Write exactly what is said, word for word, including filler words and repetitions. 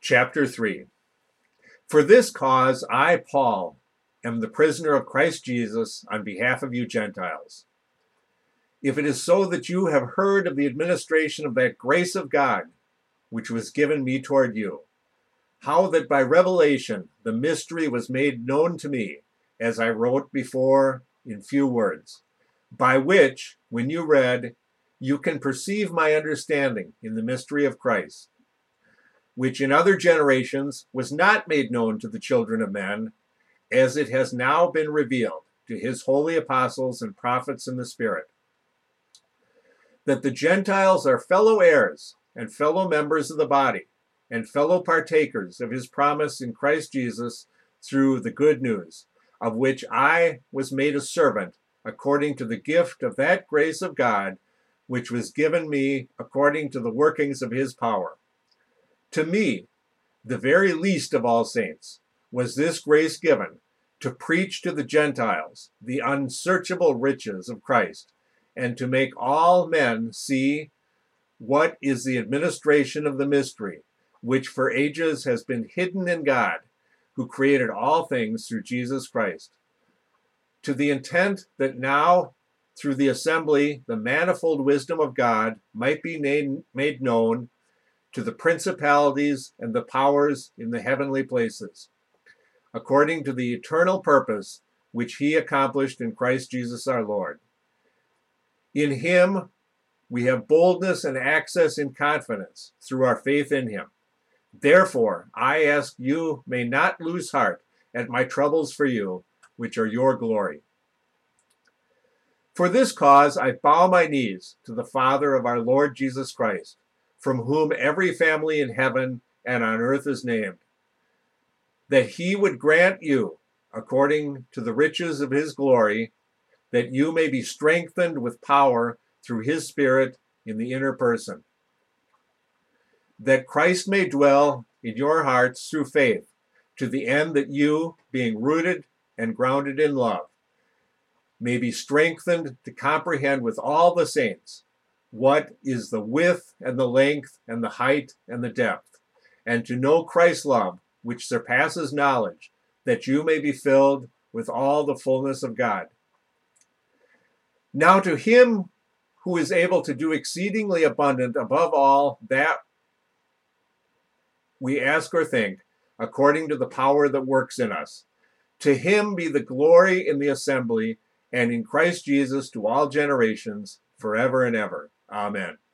Chapter three. For this cause I, Paul, am the prisoner of Christ Jesus on behalf of you Gentiles. If it is so that you have heard of the administration of that grace of God, which was given me toward you, how that by revelation the mystery was made known to me, as I wrote before in few words, by which, when you read, you can perceive my understanding in the mystery of Christ, which in other generations was not made known to the children of men, as it has now been revealed to his holy apostles and prophets in the Spirit, that the Gentiles are fellow heirs and fellow members of the body, and fellow partakers of his promise in Christ Jesus through the good news, of which I was made a servant according to the gift of that grace of God, which was given me according to the workings of his power. To me, the very least of all saints, was this grace given, to preach to the Gentiles the unsearchable riches of Christ, and to make all men see what is the administration of the mystery, which for ages has been hidden in God, who created all things through Jesus Christ, to the intent that now, through the assembly, the manifold wisdom of God might be made known to the principalities and the powers in the heavenly places, according to the eternal purpose which he accomplished in Christ Jesus our Lord. In him we have boldness and access in confidence through our faith in him. Therefore, I ask you may not lose heart at my troubles for you, which are your glory. For this cause I bow my knees to the Father of our Lord Jesus Christ, from whom every family in heaven and on earth is named, that he would grant you, according to the riches of his glory, that you may be strengthened with power through his Spirit in the inner person, that Christ may dwell in your hearts through faith, to the end that you, being rooted and grounded in love, may be strengthened to comprehend with all the saints what is the width and the length and the height and the depth, and to know Christ's love, which surpasses knowledge, that you may be filled with all the fullness of God. Now to him who is able to do exceedingly abundant above all that we ask or think, according to the power that works in us, to him be the glory in the assembly and in Christ Jesus to all generations, forever and ever. Amen.